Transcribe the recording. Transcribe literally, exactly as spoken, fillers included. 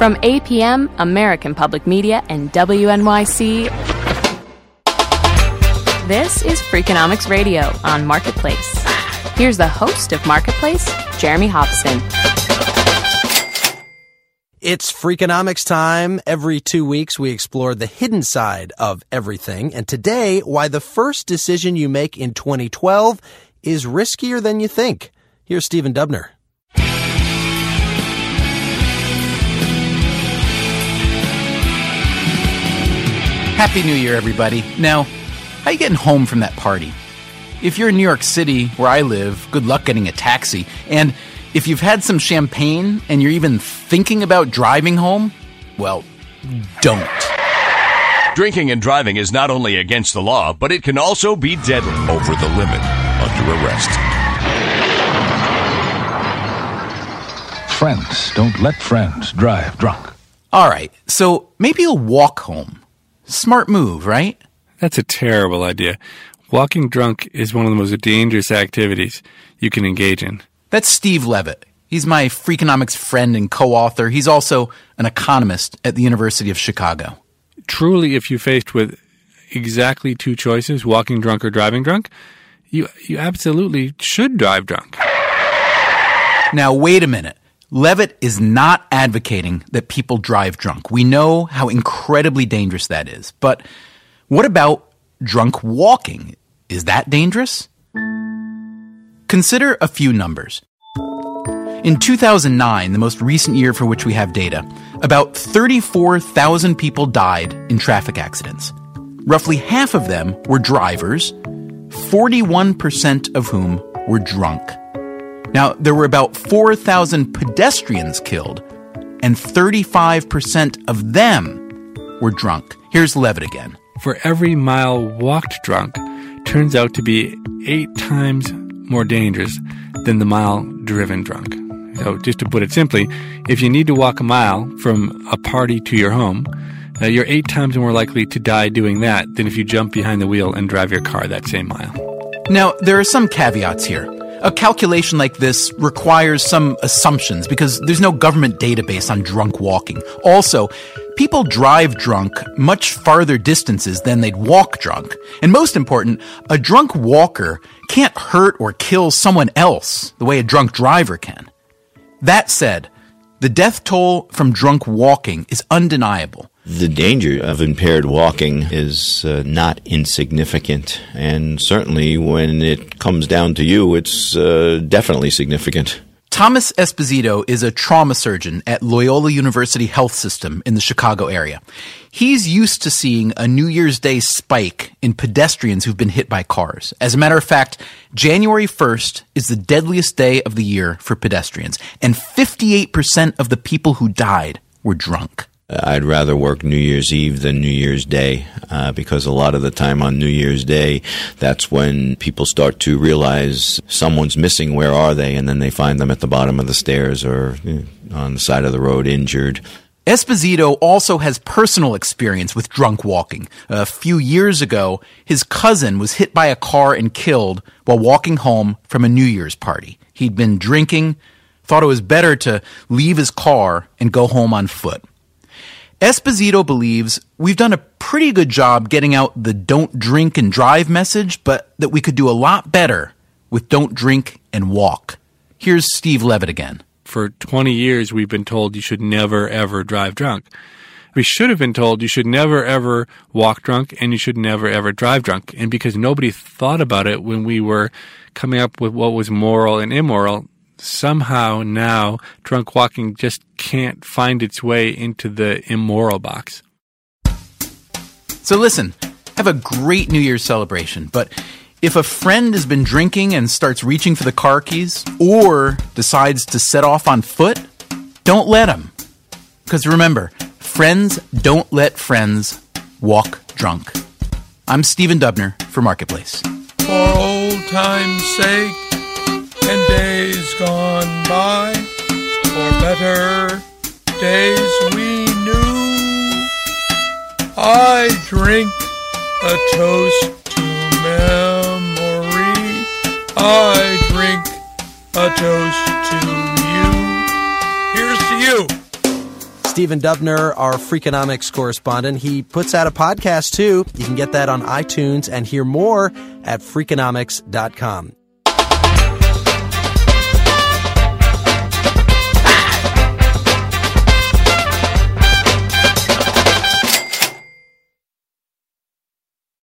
From A P M, American Public Media, and W N Y C, this is Freakonomics Radio on Marketplace. Here's the host of Marketplace, Jeremy Hobson. It's Freakonomics time. Every two weeks, we explore the hidden side of everything. And today, why the first decision you make in twenty twelve is riskier than you think. Here's Stephen Dubner. Happy New Year, everybody. Now, how you getting home from that party? If you're in New York City, where I live, good luck getting a taxi. And if you've had some champagne and you're even thinking about driving home, well, don't. Drinking and driving is not only against the law, but it can also be deadly. Over the limit, under arrest. Friends, don't let friends drive drunk. All right, so maybe you'll walk home. Smart move, right? That's a terrible idea. Walking drunk is one of the most dangerous activities you can engage in. That's Steve Levitt. He's my Freakonomics friend and co-author. He's also an economist at the University of Chicago. Truly, if you're faced with exactly two choices, walking drunk or driving drunk, you you absolutely should drive drunk. Now, wait a minute. Levitt is not advocating that people drive drunk. We know how incredibly dangerous that is. But what about drunk walking? Is that dangerous? Consider a few numbers. In two thousand nine, the most recent year for which we have data, about thirty-four thousand people died in traffic accidents. Roughly half of them were drivers, forty-one percent of whom were drunk. Now, there were about four thousand pedestrians killed, and thirty-five percent of them were drunk. Here's Levitt again. For every mile walked drunk, turns out to be eight times more dangerous than the mile driven drunk. So just to put it simply, if you need to walk a mile from a party to your home, uh, you're eight times more likely to die doing that than if you jump behind the wheel and drive your car that same mile. Now, there are some caveats here. A calculation like this requires some assumptions because there's no government database on drunk walking. Also, people drive drunk much farther distances than they'd walk drunk. And most important, a drunk walker can't hurt or kill someone else the way a drunk driver can. That said, the death toll from drunk walking is undeniable. The danger of impaired walking is uh, not insignificant, and certainly when it comes down to you, it's uh, definitely significant. Thomas Esposito is a trauma surgeon at Loyola University Health System in the Chicago area. He's used to seeing a New Year's Day spike in pedestrians who've been hit by cars. As a matter of fact, January first is the deadliest day of the year for pedestrians, and fifty-eight percent of the people who died were drunk. I'd rather work New Year's Eve than New Year's Day uh, because a lot of the time on New Year's Day, that's when people start to realize someone's missing, where are they? And then they find them at the bottom of the stairs or you know, on the side of the road injured. Esposito also has personal experience with drunk walking. A few years ago, his cousin was hit by a car and killed while walking home from a New Year's party. He'd been drinking, thought it was better to leave his car and go home on foot. Esposito believes we've done a pretty good job getting out the don't drink and drive message, but that we could do a lot better with don't drink and walk. Here's Steve Levitt again. For twenty years, we've been told you should never, ever drive drunk. We should have been told you should never, ever walk drunk and you should never, ever drive drunk. And because nobody thought about it when we were coming up with what was moral and immoral, somehow now drunk walking just can't find its way into the immoral box. So listen, have a great New Year's celebration, but if a friend has been drinking and starts reaching for the car keys or decides to set off on foot, don't let him. Because remember, friends don't let friends walk drunk. I'm Stephen Dubner for Marketplace. For old time's sake and days gone by, for better days we knew, I drink a toast to memory. I drink a toast to you. Here's to you. Stephen Dubner, our Freakonomics correspondent. He puts out a podcast, too. You can get that on iTunes and hear more at Freakonomics dot com.